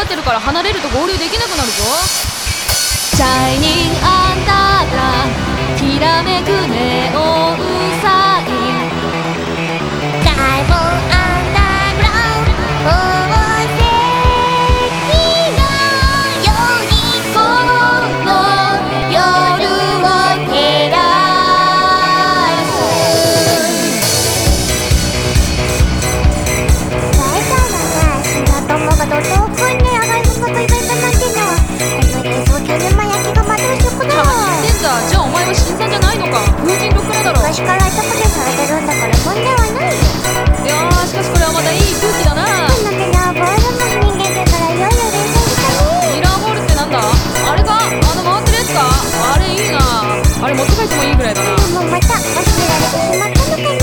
てるから離れると合流できなくなるぞ。シャイニングアンダーグラウンド、きらめくネオンサイン、 ダイモンアンダーグラウンド、宝石のようにこの夜を照らす。大丈夫ね、シナトモがドトークに上がる音楽イベントなんてのはこの冷蔵庫沼焼きがまとう食だろ。 何言ってんだ。じゃあお前は新さんじゃないのか。風神ロックラだろ。 昔から削除されてるんだから問題はないよ。 いやー、しかしこれはまたいい空気だな。 このミラーボールも人間だからいよいよ連載したね。 ミラーボールってなんだ。あれか、回ってるやつか。あれいいな。あれ持って帰ってもいいぐらいだな。 でもまた忘れられてしまったのかね。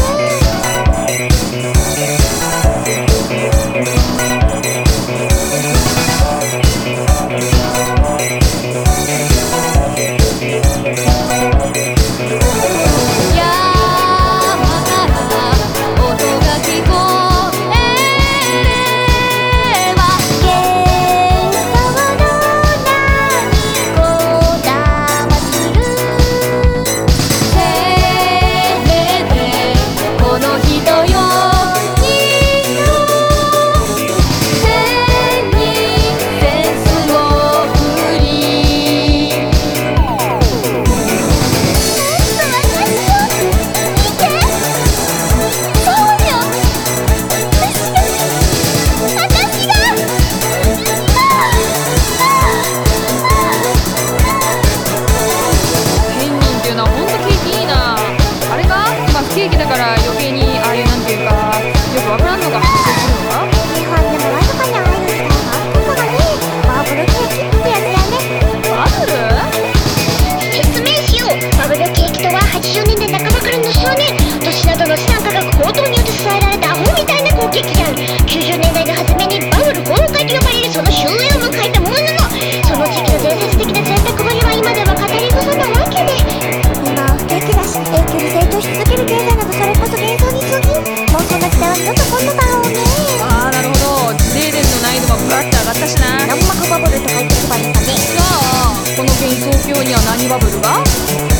ケーキだから余計にああいうなんていうかよくわからんのが発生するのか。 日本でもわずかにああいうスタイルがあったのがね、バブルケーキってやつやね。 バブル？ 説明しよう。バブルケーキとは80年代半ばからの数年、都市などの資産価格高騰によって支えられたアホみたいな好景気である。90年代の初めにバブル崩壊と呼ばれるその終焉を迎えたものの、その時期の伝説的な贅沢ぶりは今では語り草なわけで、今は不景気だし永久に成長し続ける経済などそれこそ幻想に過ぎん。もうそんな時代は二度と来んのだろうね。 ああ、なるほど。自停電の難易度がブワッて上がったしな。 難膜バブルとか言ってくばりかね。 じゃあこの幻想郷には何バブルが？